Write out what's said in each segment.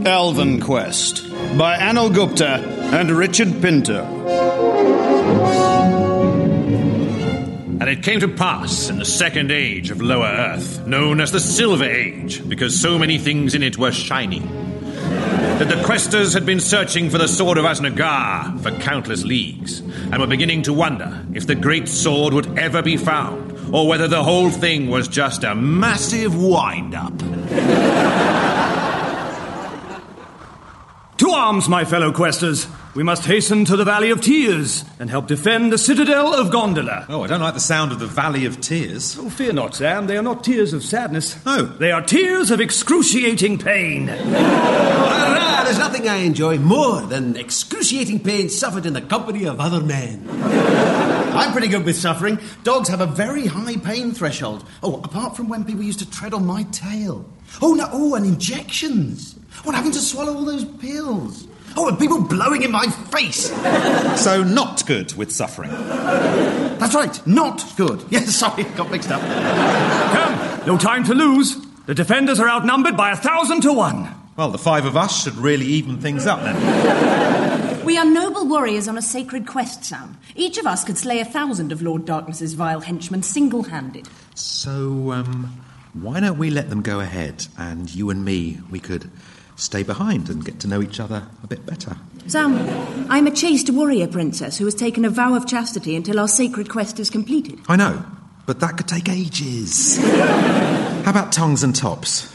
Elven Quest by Anil Gupta and Richard Pinto. And it came to pass in the second age of Lower Earth, known as the Silver Age, because so many things in it were shiny, that the questers had been searching for the sword of Asnagar for countless leagues, and were beginning to wonder if the great sword would ever be found, or whether the whole thing was just a massive wind-up. To arms, my fellow questers! We must hasten to the Valley of Tears and help defend the citadel of Gondola. Oh, I don't like the sound of the Valley of Tears. Oh, fear not, Sam. They are not tears of sadness. Oh. They are tears of excruciating pain. There's nothing I enjoy more than excruciating pain suffered in the company of other men. I'm pretty good with suffering. Dogs have a very high pain threshold. Oh, apart from when people used to tread on my tail. And injections. What happened to swallow all those pills? Oh, and people blowing in my face. So not good with suffering. That's right, not good. Yes, sorry, got mixed up. Come, no time to lose. The defenders are outnumbered by 1,000 to 1. Well, the 5 of us should really even things up then. We are noble warriors on a sacred quest, Sam. Each of us could slay 1,000 of Lord Darkness's vile henchmen single-handed. So, why don't we let them go ahead, and you and me, we could stay behind and get to know each other a bit better. Sam, I'm a chaste warrior princess who has taken a vow of chastity until our sacred quest is completed. I know, but that could take ages. How about tongues and tops?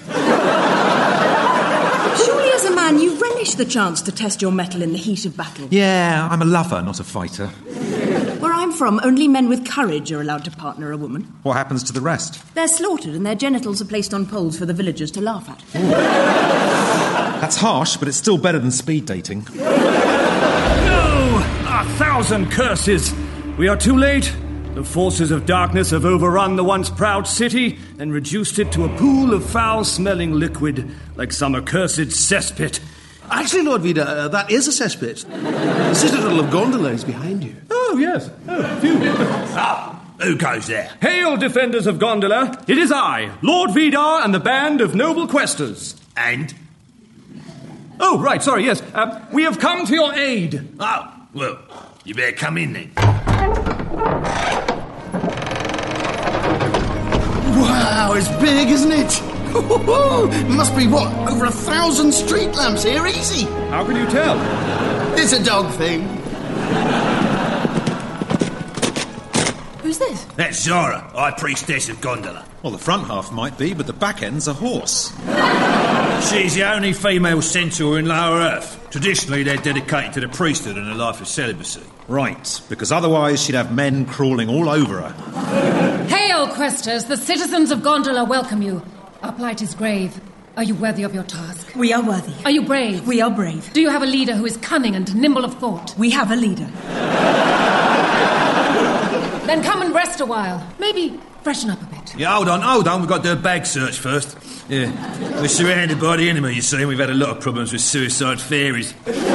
Surely as a man you relish the chance to test your mettle in the heat of battle. Yeah, I'm a lover, not a fighter. Where I'm from, only men with courage are allowed to partner a woman. What happens to the rest? They're slaughtered and their genitals are placed on poles for the villagers to laugh at. Ooh. That's harsh, but it's still better than speed dating. No! 1,000 curses! We are too late. The forces of darkness have overrun the once proud city and reduced it to a pool of foul-smelling liquid, like some accursed cesspit. Actually, Lord Vida, that is a cesspit. The citadel of Gondola is behind you. Oh, yes. Oh, phew. Who goes there? Hail, defenders of Gondola! It is I, Lord Vidar, and the band of noble questers. And? Oh, right, sorry, yes. We have come to your aid. Oh, well, you better come in then. Wow, it's big, isn't it? Must be, over 1,000 street lamps here, easy. How can you tell? It's a dog thing. Who's this? That's Zara, High Priestess of Gondola. Well, the front half might be, but the back end's a horse. She's the only female centaur in Lower Earth. Traditionally, they're dedicated to the priesthood and a life of celibacy. Right, because otherwise she'd have men crawling all over her. Hail, questers! The citizens of Gondola welcome you. Our plight is grave. Are you worthy of your task? We are worthy. Are you brave? We are brave. Do you have a leader who is cunning and nimble of thought? We have a leader. Then come and rest a while. Maybe freshen up a bit. Yeah, hold on. We've got to do a bag search first. Yeah, we're surrounded by the enemy, you see, and we've had a lot of problems with suicide fairies.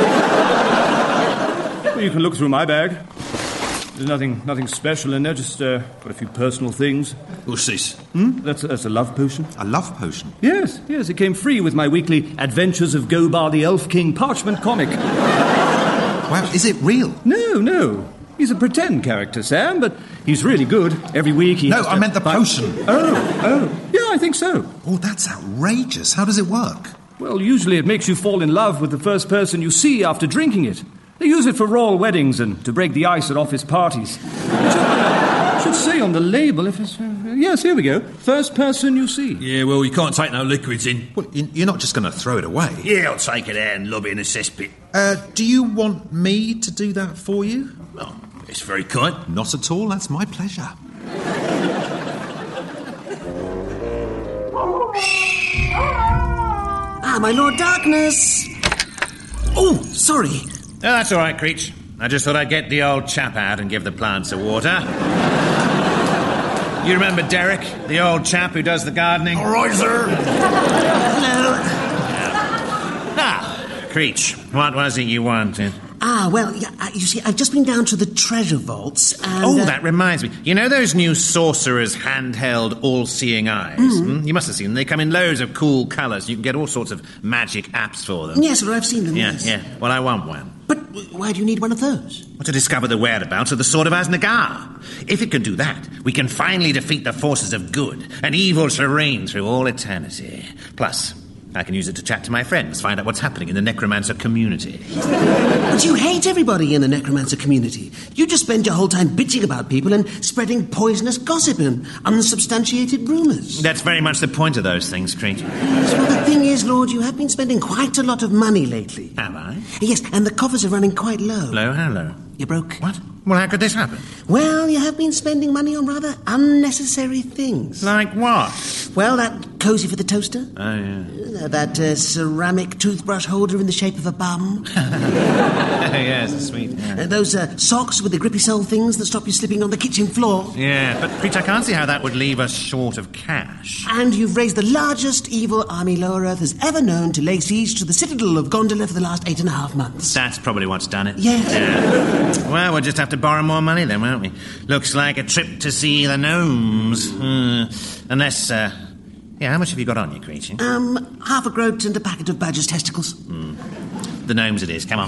Well, you can look through my bag. There's nothing special in there, just got a few personal things. What's this? That's a love potion. A love potion? Yes, it came free with my weekly Adventures of Gobar the Elf King parchment comic. Wow, is it real? No. He's a pretend character, Sam, but he's really good. Every week he has I meant the potion. Oh. Yeah, I think so. Oh, that's outrageous. How does it work? Well, usually it makes you fall in love with the first person you see after drinking it. They use it for royal weddings and to break the ice at office parties. It should say on the label if it's... yes, here we go. First person you see. Yeah, well, you can't take no liquids in. Well, you're not just going to throw it away. Yeah, I'll take it out and lob it in a cesspit. Do you want me to do that for you? Well, it's very kind. Not at all. That's my pleasure. My Lord Darkness. Oh, sorry. Oh, that's all right, Creech. I just thought I'd get the old chap out and give the plants a water. You remember Derek, the old chap who does the gardening? All right, sir. Hello. Now, Creech, what was it you wanted? You see, I've just been down to the treasure vaults and... that reminds me. You know those new Sorcerer's handheld all-seeing eyes? You must have seen them. They come in loads of cool colours. You can get all sorts of magic apps for them. Yes, I've seen them, yes. Yeah. Well, I want one. But why do you need one of those? To discover the whereabouts of the Sword of Asnagar. If it can do that, we can finally defeat the forces of good, and evil shall reign through all eternity. Plus, I can use it to chat to my friends, find out what's happening in the necromancer community. But you hate everybody in the necromancer community. You just spend your whole time bitching about people and spreading poisonous gossip and unsubstantiated rumours. That's very much the point of those things, creature. So the thing is, Lord, you have been spending quite a lot of money lately. Have I? Yes, and the coffers are running quite low. Low? How low? You're broke. What? Well, how could this happen? Well, you have been spending money on rather unnecessary things. Like what? Well, that cosy for the toaster. Oh, yeah. That ceramic toothbrush holder in the shape of a bum. Yes, it's sweet. Yeah. Those socks with the grippy sole things that stop you slipping on the kitchen floor. Yeah, but Creature, I can't see how that would leave us short of cash. And you've raised the largest evil army Lower Earth has ever known to lay siege to the citadel of Gondola for the last 8.5 months. That's probably what's done it. Yes. Yeah. Well, we'll just have to borrow more money then, won't we? Looks like a trip to see the gnomes. Unless, how much have you got on you, Creature? Half a groat and a packet of badger's testicles. The gnomes it is, come on.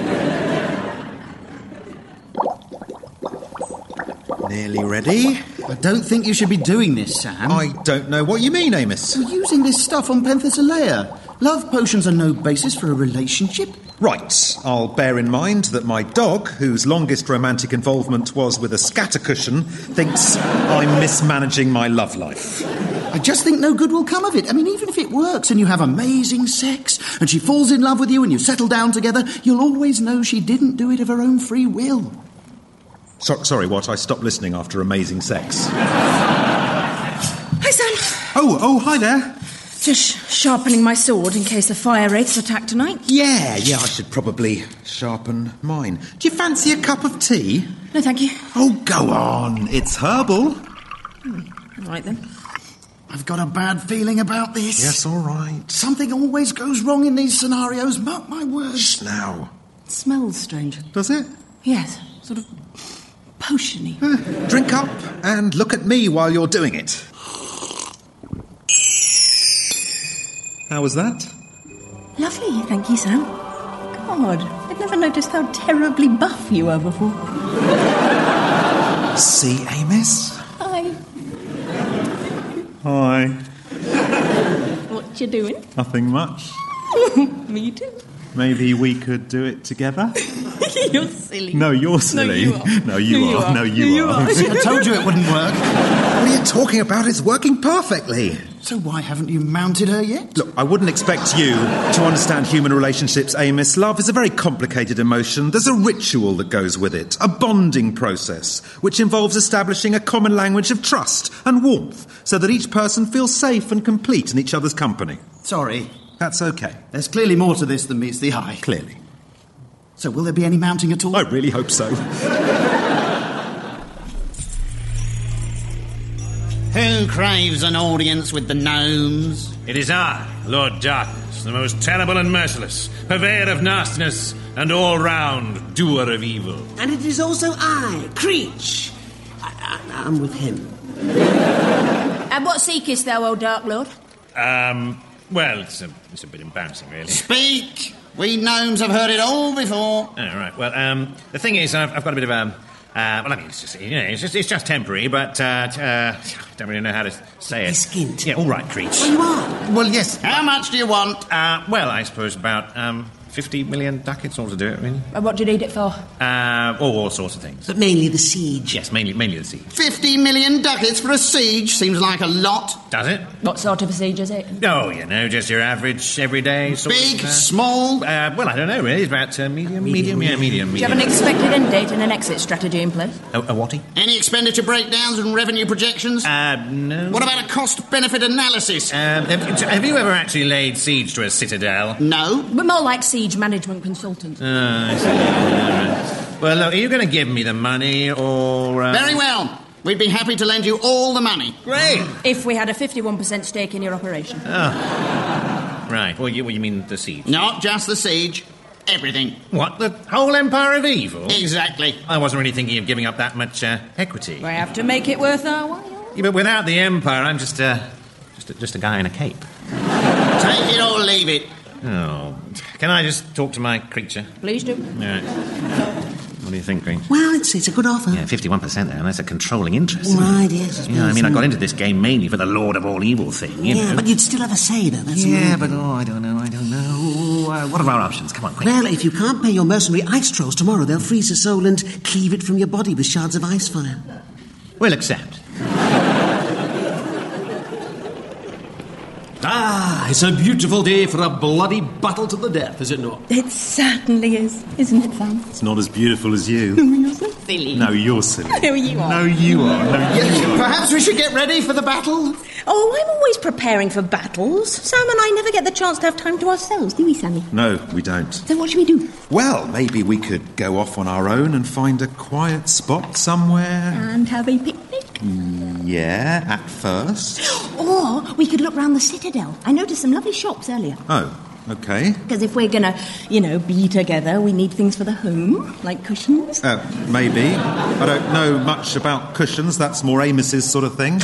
Nearly ready? I don't think you should be doing this, Sam. I don't know what you mean, Amos. You're using this stuff on Penthesilea. Love potions are no basis for a relationship. Right, I'll bear in mind that my dog, whose longest romantic involvement was with a scatter cushion, thinks I'm mismanaging my love life. I just think no good will come of it. I mean, even if it works and you have amazing sex and she falls in love with you and you settle down together, you'll always know she didn't do it of her own free will. Sorry, what? I stopped listening after amazing sex. Hi, Sam. Oh, hi there. Just sharpening my sword in case the fire wraiths attack tonight. Yeah, I should probably sharpen mine. Do you fancy a cup of tea? No, thank you. Oh, go on. It's herbal. All right, then. I've got a bad feeling about this. Yes, all right. Something always goes wrong in these scenarios, mark my words. Shh now. It smells strange. Does it? Yes, sort of potion-y. Drink up and look at me while you're doing it. How was that? Lovely, thank you, Sam. God, I'd never noticed how terribly buff you were before. See, Amos? Hi. Hi. What you doing? Nothing much. Me too. Maybe we could do it together? You're silly. No, you're silly. No, you are. No, you are. I told you it wouldn't work. What are you talking about? It's working perfectly. So why haven't you mounted her yet? Look, I wouldn't expect you to understand human relationships, Amos. Love is a very complicated emotion. There's a ritual that goes with it, a bonding process, which involves establishing a common language of trust and warmth so that each person feels safe and complete in each other's company. Sorry. That's okay. There's clearly more to this than meets the eye. Clearly. So will there be any mounting at all? I really hope so. Who craves an audience with the gnomes? It is I, Lord Darkness, the most terrible and merciless, purveyor of nastiness and all-round doer of evil. And it is also I, Creech. I'm with him. And what seekest thou, O Dark Lord? Well, it's a bit embarrassing, really. Speak! We gnomes have heard it all before. Oh, right. Well, the thing is, I've got a bit of well, I mean, it's just, it's just temporary, but I don't really know how to say it. Skint. Yeah, all right, Creech. Well, you are. Well, yes. How much do you want? Well, I suppose about 50 million ducats ought to do it, really. And what do you need it for? All sorts of things. But mainly the siege. Yes, mainly the siege. 50 million ducats for a siege seems like a lot. Does it? What sort of a siege is it? Oh, just your average, everyday sort Big, of... small? Well, I don't know, really. It's about medium. Do you have an expected end date and an exit strategy in place? A whaty? Any expenditure breakdowns and revenue projections? No. What about a cost-benefit analysis? Have you ever actually laid siege to a citadel? No. We're more like siege management consultants. I see. Right. Well, look, are you going to give me the money, or... Very well. We'd be happy to lend you all the money. Great. If we had a 51% stake in your operation. Oh. Right. Well, you mean the siege? Not just the siege. everything. What, the whole empire of evil? Exactly. I wasn't really thinking of giving up that much equity. We have to make it worth our while. Yeah, but without the empire, I'm just a guy in a cape. Take it or leave it. Oh, can I just talk to my creature? Please do. All right. What do you think, Green? Well, it's a good offer. Yeah, 51% there, and that's a controlling interest. Right, yes. Yeah, I mean, I got into this game mainly for the Lord of all evil thing, you know. But you'd still have a say, though. That's I don't know. What are our options? Come on, quick. Well, if you can't pay your mercenary ice trolls tomorrow, they'll freeze your soul and cleave it from your body with shards of ice fire. We'll accept. It's a beautiful day for a bloody battle to the death, is it not? It certainly is, isn't it, Sam? It's not as beautiful as you. You're so silly. No, you're silly. No, you are. No, you are. Perhaps we should get ready for the battle. Oh, I'm always preparing for battles. Sam and I never get the chance to have time to ourselves, do we, Sammy? No, we don't. So what should we do? Well, maybe we could go off on our own and find a quiet spot somewhere. And have a picnic? Yeah, at first. Or we could look round the Citadel. I noticed some lovely shops earlier. Oh, okay. Because if we're gonna, be together, we need things for the home, like cushions. Maybe. I don't know much about cushions. That's more Amos's sort of thing.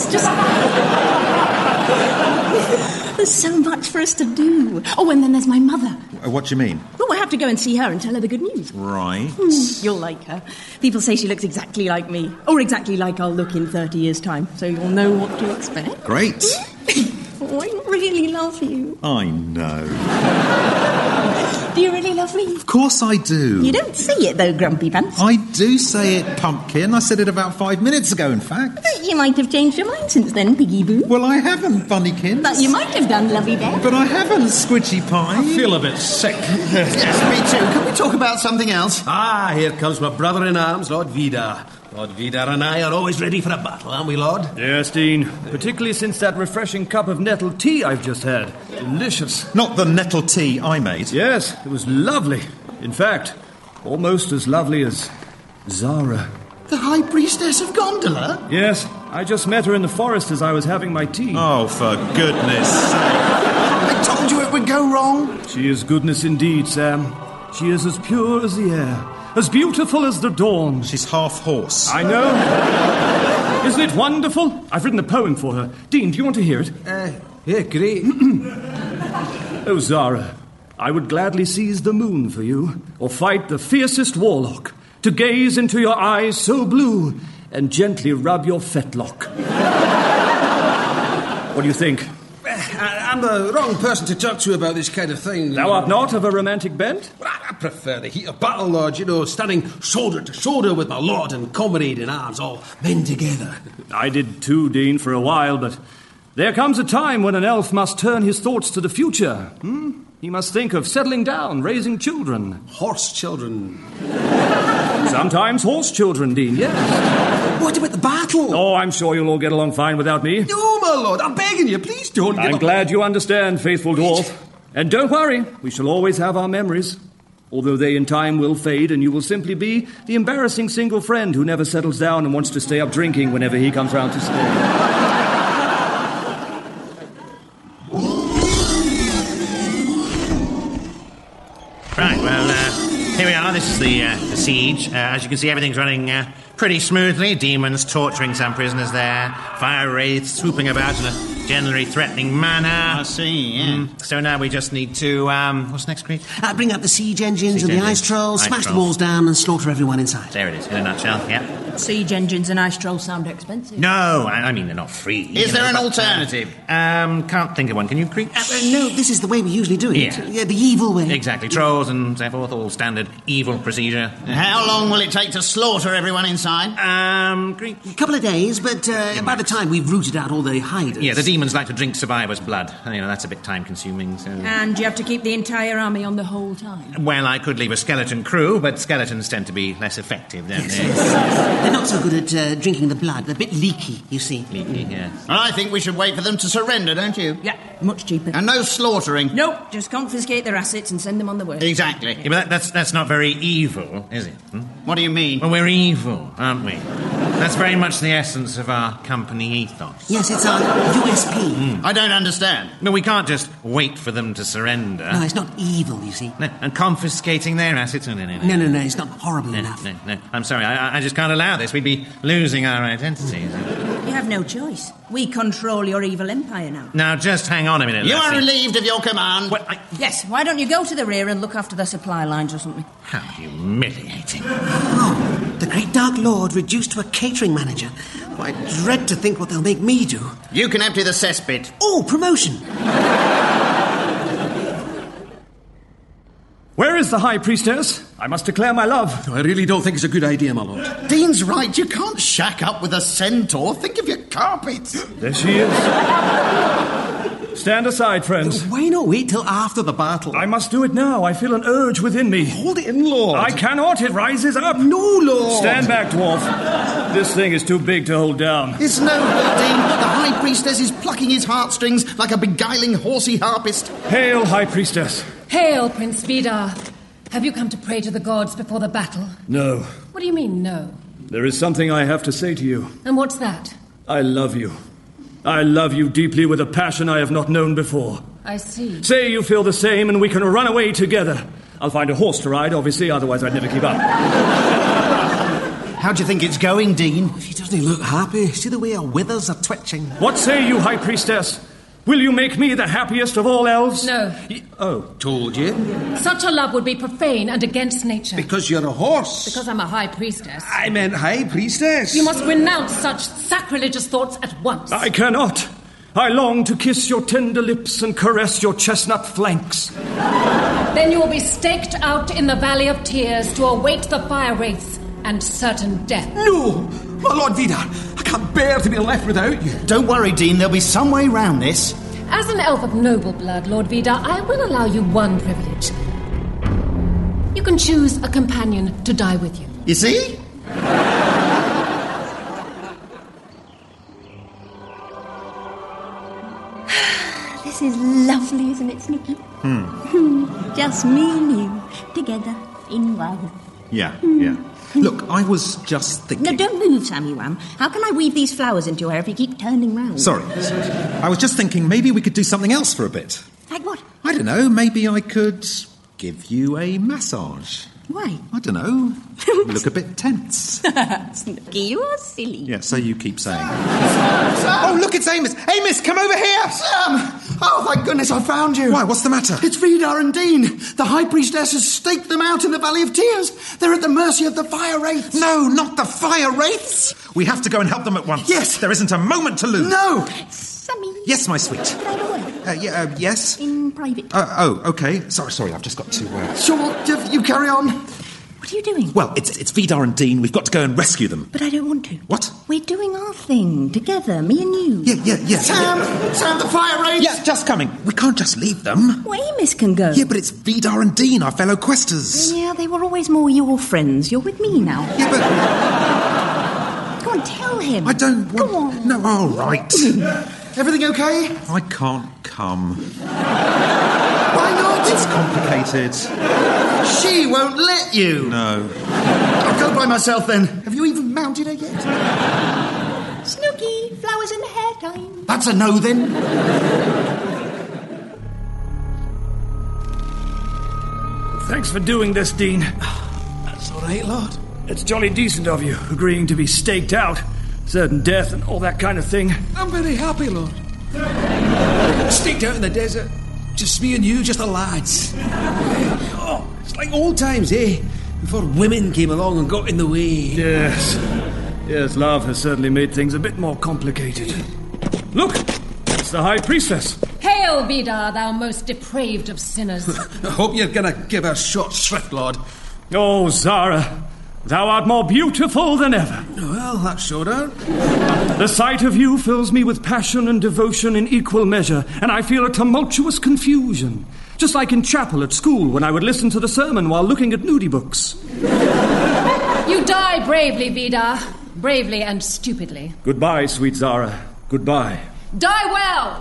There's so much for us to do. Oh, and then there's my mother. What do you mean? Well, we'll have to go and see her and tell her the good news. Right. You'll like her. People say she looks exactly like me, or exactly like I'll look in 30 years' time, so you'll know what to expect. Great. Oh, I really love you. I know. Do you really love me? Of course I do. You don't say it, though, Grumpy Pants. I do say it, Pumpkin. I said it about 5 minutes ago, in fact. You might have changed your mind since then, Piggy Boo. Well, I haven't, Bunnykins. But you might have done, Lovey Bear. But I haven't, Squidgy Pie. I feel a bit sick. Yes, me too. Can we talk about something else? Here comes my brother-in-arms, Lord Vidar. Lord Vidar and I are always ready for a battle, aren't we, Lord? Yes, Dean. Particularly since that refreshing cup of nettle tea I've just had. Delicious. Not the nettle tea I made. Yes, it was lovely. In fact, almost as lovely as Zara. The High Priestess of Gondola? Yes, I just met her in the forest as I was having my tea. Oh, for goodness sake. I told you it would go wrong. She is goodness indeed, Sam. She is as pure as the air, as beautiful as the dawn. She's half horse. I know. Isn't it wonderful? I've written a poem for her. Dean, do you want to hear it? Yeah, great. Oh, Zara, I would gladly seize the moon for you, or fight the fiercest warlock, to gaze into your eyes so blue, and gently rub your fetlock. What do you think? I'm the wrong person to talk to about this kind of thing. Thou art not of a romantic bent? Well, I prefer the heat of battle, Lord, standing shoulder to shoulder with my lord and comrade in arms, all men together. I did too, Dean, for a while, but there comes a time when an elf must turn his thoughts to the future. He must think of settling down, raising children. Horse children. Sometimes horse children, Dean, yes. What about the battle? Oh, I'm sure you'll all get along fine without me. No, my lord, I'm begging you, please don't give I'm up. glad you understand, faithful dwarf. And don't worry, we shall always have our memories. Although they in time will fade, and you will simply be the embarrassing single friend who never settles down and wants to stay up drinking whenever he comes round to stay. Right, well, here we are. This is the siege. As you can see, everything's running pretty smoothly. Demons torturing some prisoners there. Fire wraiths swooping about in a generally threatening manner. I see, yeah. So now we just need to, what's next, Creed? Bring up the siege engines and the ice trolls, smash the trolls. walls down and slaughter everyone inside. There it is, in a nutshell, yeah. Siege engines and ice trolls sound expensive. No, I mean, they're not free. Is there an alternative? Can't think of one. Can you, Creed? No, this is the way we usually do it. Yeah. The evil way. Exactly. Trolls and so forth, all standard evil procedure. How long will it take to slaughter everyone inside? Creed? A couple of days, but by the time we've rooted out all the hiders... Yeah, the demons like to drink survivors' blood. That's a bit time-consuming, so... And you have to keep the entire army on the whole time. Well, I could leave a skeleton crew, but skeletons tend to be less effective, don't they? They're not so good at drinking the blood. They're a bit leaky, you see. Leaky, yes. I think we should wait for them to surrender, don't you? Yeah, much cheaper. And no slaughtering. Nope, just confiscate their assets and send them on the way. Exactly. Yeah, but that's not very evil, is it? What do you mean? Well, we're evil, aren't we? That's very much the essence of our company ethos. Yes, it's our USP. I don't understand. No, we can't just wait for them to surrender. No, it's not evil, you see. No, and confiscating their assets. No. No, it's not horrible enough. No. I'm sorry, I just can't allow this. We'd be losing our identity. You have no choice. We control your evil empire now. Now, just hang on a minute, You Lassie. are relieved of your command. Well, Yes, why don't you go to the rear and look after the supply lines or something? How humiliating. Oh, the great Dark Lord reduced to a catering manager. Oh, I dread to think what they'll make me do. You can empty the cesspit. Oh, promotion! Where is the High Priestess? I must declare my love. I really don't think it's a good idea, my lord. Dean's right. You can't shack up with a centaur. Think of your carpets. There she is. Stand aside, friends. Why not wait till after the battle? I must do it now. I feel an urge within me. Hold it in, Lord. I cannot. It rises up. No, Lord. Stand back, dwarf. This thing is too big to hold down. It's no good, Dean. The High Priestess is plucking his heartstrings like a beguiling horsey harpist. Hail, High Priestess. Hail, Prince Vidar. Have you come to pray to the gods before the battle? No. What do you mean, no? There is something I have to say to you. And what's that? I love you. I love you deeply with a passion I have not known before. I see. Say you feel the same and we can run away together. I'll find a horse to ride, obviously, otherwise I'd never keep up. How do you think it's going, Dean? She doesn't look happy. See the way her withers are twitching. What say you, High Priestess? Will you make me the happiest of all elves? No. Oh. Told you. Such a love would be profane and against nature. Because you're a horse. Because I'm a high priestess. I meant High Priestess. You must renounce such sacrilegious thoughts at once. I cannot. I long to kiss your tender lips and caress your chestnut flanks. Then you will be staked out in the Valley of Tears to await the fire wraiths and certain death. No! My Lord Vidar, I can't bear to be left without you. Don't worry, Dean. There'll be some way round this. As an elf of noble blood, Lord Vidar, I will allow you one privilege. You can choose a companion to die with you. You see? This is lovely, isn't it, Snooky? Just me and you, together in one. Yeah. Look, I was just thinking... No, don't move, Sammy Wham. How can I weave these flowers into your hair if you keep turning round? Sorry. I was just thinking maybe we could do something else for a bit. Like what? I don't know, maybe I could give you a massage. Why? I don't know. You look a bit tense. Snooky, you are silly. Yeah, so you keep saying. Oh, look, it's Amos. Amos, come over here. Sam! Oh, thank goodness I found you. Why, what's the matter? It's Vidar and Dean. The High Priestess has staked them out in the Valley of Tears. They're at the mercy of the fire wraiths. No, not the fire wraiths. We have to go and help them at once. Yes. There isn't a moment to lose. No! Sammy. Yes, my sweet. Can I have a word? Yes? In private. Okay. Sorry, I've just got to... Sure, you carry on. What are you doing? Well, it's Vidar and Dean. We've got to go and rescue them. But I don't want to. What? We're doing our thing, together, me and you. Yeah. Sam, the fire wraiths! Yeah, just coming. We can't just leave them. Well, Amos can go. Yeah, but it's Vidar and Dean, our fellow questers. Yeah, they were always more your friends. You're with me now. Yeah, but... Go on, tell him. I don't want... Go on. No, all right. Everything okay? I can't come. Why not? It's complicated. She won't let you. No. I'll go by myself then. Have you even mounted her yet? Snooky, flowers and hair time. That's a no then. Thanks for doing this, Dean. That's all right, Lord. It's jolly decent of you, agreeing to be staked out, certain death and all that kind of thing. I'm very happy, Lord. Staked out in the desert. Just me and you, just the lads. Oh, it's like old times, eh? Before women came along and got in the way. Yes, love has certainly made things a bit more complicated. Look! It's the High Priestess. Hail, Vidar, thou most depraved of sinners. I hope you're gonna give her short shrift, Lord. Oh, Zara, thou art more beautiful than ever. Well, that showed her. The sight of you fills me with passion and devotion in equal measure, and I feel a tumultuous confusion. Just like in chapel at school when I would listen to the sermon while looking at nudie books. You die bravely, Vidar. Bravely and stupidly. Goodbye, sweet Zara. Goodbye. Die well!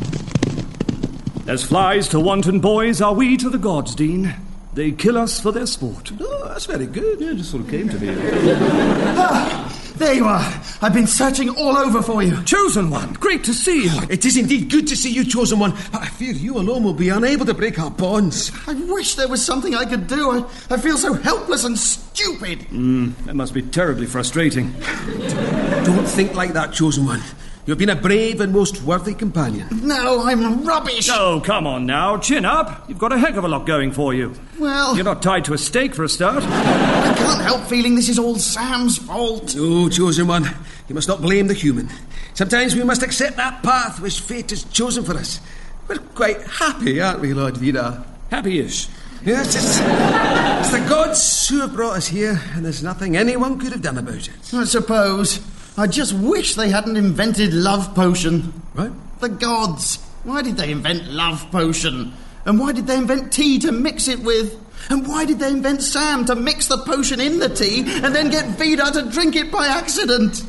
As flies to wanton boys are we to the gods, Dean. They kill us for their sport. Oh, that's very good. Yeah, just sort of came to me. There you are. I've been searching all over for you. Chosen One, great to see you. It is indeed good to see you, Chosen One, but I fear you alone will be unable to break our bonds. I wish there was something I could do. I feel so helpless and stupid. That must be terribly frustrating. Don't think like that, Chosen One. You've been a brave and most worthy companion. No, I'm rubbish. Oh, come on now, chin up. You've got a heck of a lot going for you. Well, You're not tied to a stake for a start. I can't help feeling this is all Sam's fault. Oh, Chosen One, you must not blame the human. Sometimes we must accept that path which fate has chosen for us. We're quite happy, aren't we, Lord Vidar? Happy-ish. Yes, it's the gods who have brought us here, and there's nothing anyone could have done about it. I suppose. I just wish they hadn't invented love potion. Right? The gods. Why did they invent love potion? And why did they invent tea to mix it with? And why did they invent Sam to mix the potion in the tea and then get Vidar to drink it by accident?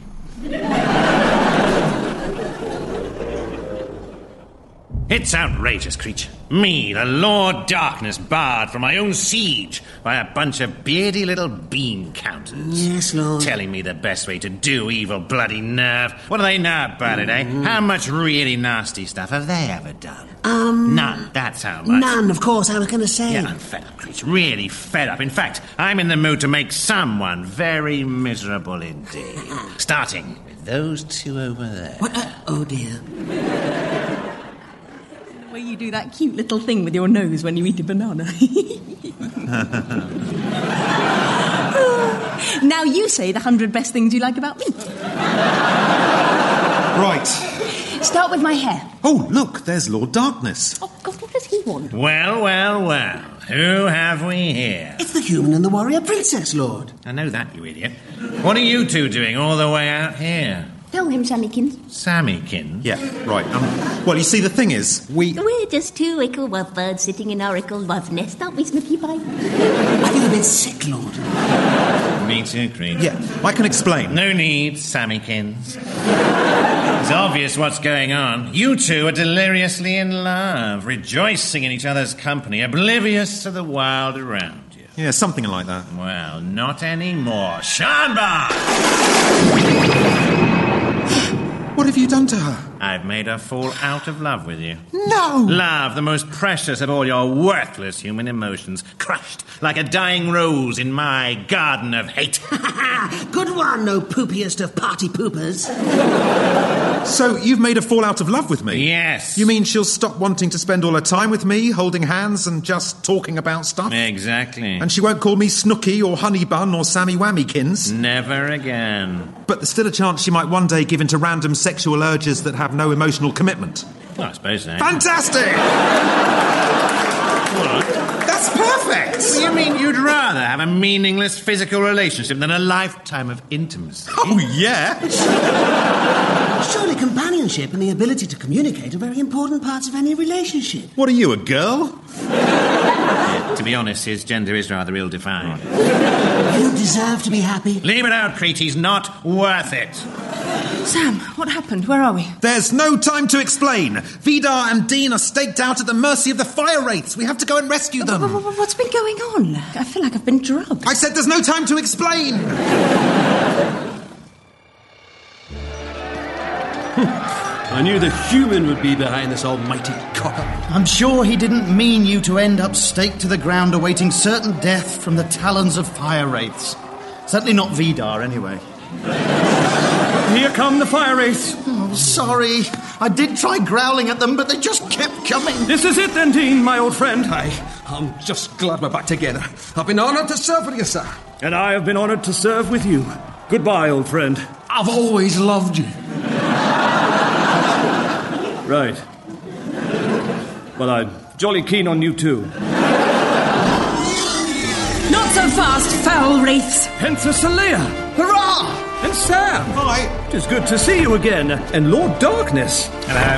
It's outrageous, creature. Me, the Lord Darkness, barred from my own siege by a bunch of beardy little bean counters. Yes, Lord. Telling me the best way to do evil, bloody nerve. What do they know about it, eh? How much really nasty stuff have they ever done? None, that's how much. None, of course, I was going to say. Yeah, I'm fed up, creature. Really fed up. In fact, I'm in the mood to make someone very miserable indeed. Starting with those two over there. What? Oh, dear. The way you do that cute little thing with your nose when you eat a banana. Now you say the 100 best things you like about me. Right. Start with my hair. Oh, look, there's Lord Darkness. Oh, God, what does he want? Well, well, well. Who have we here? It's the human and the warrior princess, Lord. I know that, you idiot. What are you two doing all the way out here? Tell him, Sammykins. Sammykins? Yeah, right. Well, you see, the thing is, We're just two ickle lovebirds sitting in our ickle love nest, aren't we, Snooky Pie? I feel a bit sick, Lord. Me too, Creed. Yeah, I can explain. No need, Sammykins. It's obvious what's going on. You two are deliriously in love, rejoicing in each other's company, oblivious to the world around you. Yeah, something like that. Well, not anymore. Shanbar! What have you done to her? I've made her fall out of love with you. No! Love, the most precious of all your worthless human emotions, crushed like a dying rose in my garden of hate. Good one, no poopiest of party poopers. So you've made her fall out of love with me? Yes. You mean she'll stop wanting to spend all her time with me, holding hands and just talking about stuff? Exactly. And she won't call me Snooky or Honey Bun or Sammy Whammykins? Never again. But there's still a chance she might one day give in to random sexual urges that have no emotional commitment. Well, I suppose so. Fantastic! What? That's perfect! What do you mean you'd rather have a meaningless physical relationship than a lifetime of intimacy? Oh, yeah? Surely companionship and the ability to communicate are very important parts of any relationship. What are you, a girl? To be honest, his gender is rather ill-defined. You don't deserve to be happy. Leave it out, Crete. He's not worth it. Sam, what happened? Where are we? There's no time to explain. Vidar and Dean are staked out at the mercy of the fire wraiths. We have to go and rescue them. What's been going on? I feel like I've been drugged. I said there's no time to explain. I knew the human would be behind this almighty cock-up. I'm sure he didn't mean you to end up staked to the ground awaiting certain death from the talons of fire wraiths. Certainly not Vidar, anyway. Here come the fire wraiths. Oh, sorry. I did try growling at them, but they just kept coming. This is it then, Dean, my old friend. I'm just glad we're back together. I've been honoured to serve with you, sir. And I have been honoured to serve with you. Goodbye, old friend. I've always loved you. Right. Well, I'm jolly keen on you too. Not so fast, foul wraiths. Princess Alea. Hurrah! And Sam. Hi. It is good to see you again. And Lord Darkness. Hello.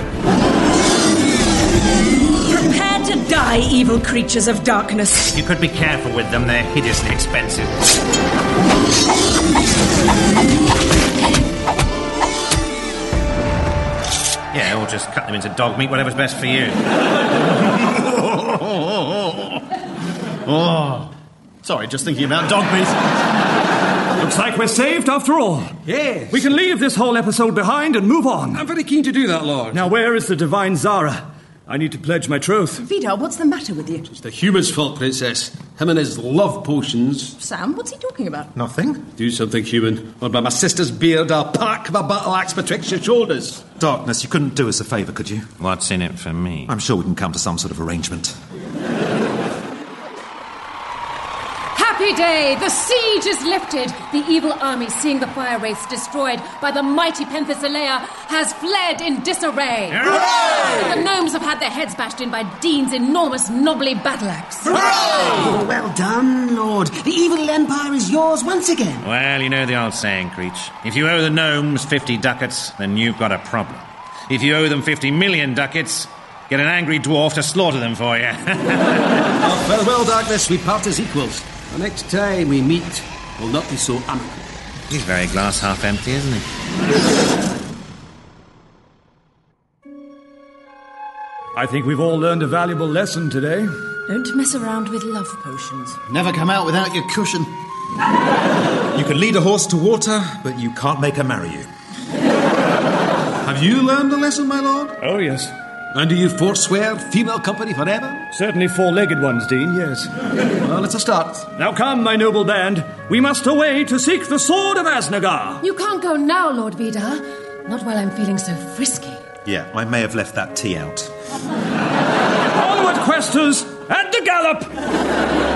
Prepare to die, evil creatures of darkness. You could be careful with them. They're hideously expensive. Yeah, or just cut them into dog meat, whatever's best for you. Oh. Sorry, just thinking about dog meat. Looks like we're saved after all. Yes. We can leave this whole episode behind and move on. I'm very keen to do that, Lord. Now, where is the divine Zara? I need to pledge my troth. Vidar, what's the matter with you? It's the human's fault, Princess. Him and his love potions. Sam, what's he talking about? Nothing. Do something human, or by my sister's beard I'll pack my battle axe betwixt your shoulders. Darkness, you couldn't do us a favour, could you? What's in it for me? I'm sure we can come to some sort of arrangement. Happy day! The siege is lifted. The evil army, seeing the fire wraiths destroyed by the mighty Penthesilea, has fled in disarray. Hooray! The gnomes have had their heads bashed in by Dean's enormous knobbly battle axe. Oh, well done, Lord. The evil empire is yours once again. Well, you know the old saying, Creech. If you owe the gnomes 50 ducats, then you've got a problem. If you owe them 50 million ducats, get an angry dwarf to slaughter them for you. Oh, farewell, Darkness. We part as equals. The next time we meet will not be so amicable. He's very glass half empty, isn't he? I think we've all learned a valuable lesson today. Don't mess around with love potions. Never come out without your cushion. You can lead a horse to water, but you can't make her marry you. Have you learned the lesson, my lord? Oh, yes. And do you forswear female company forever? Certainly four-legged ones, Dean, yes. Well, it's a start. Now come, my noble band. We must away to seek the sword of Asnagar. You can't go now, Lord Vidar. Not while I'm feeling so frisky. Yeah, I may have left that tea out. Onward, questers, at the gallop!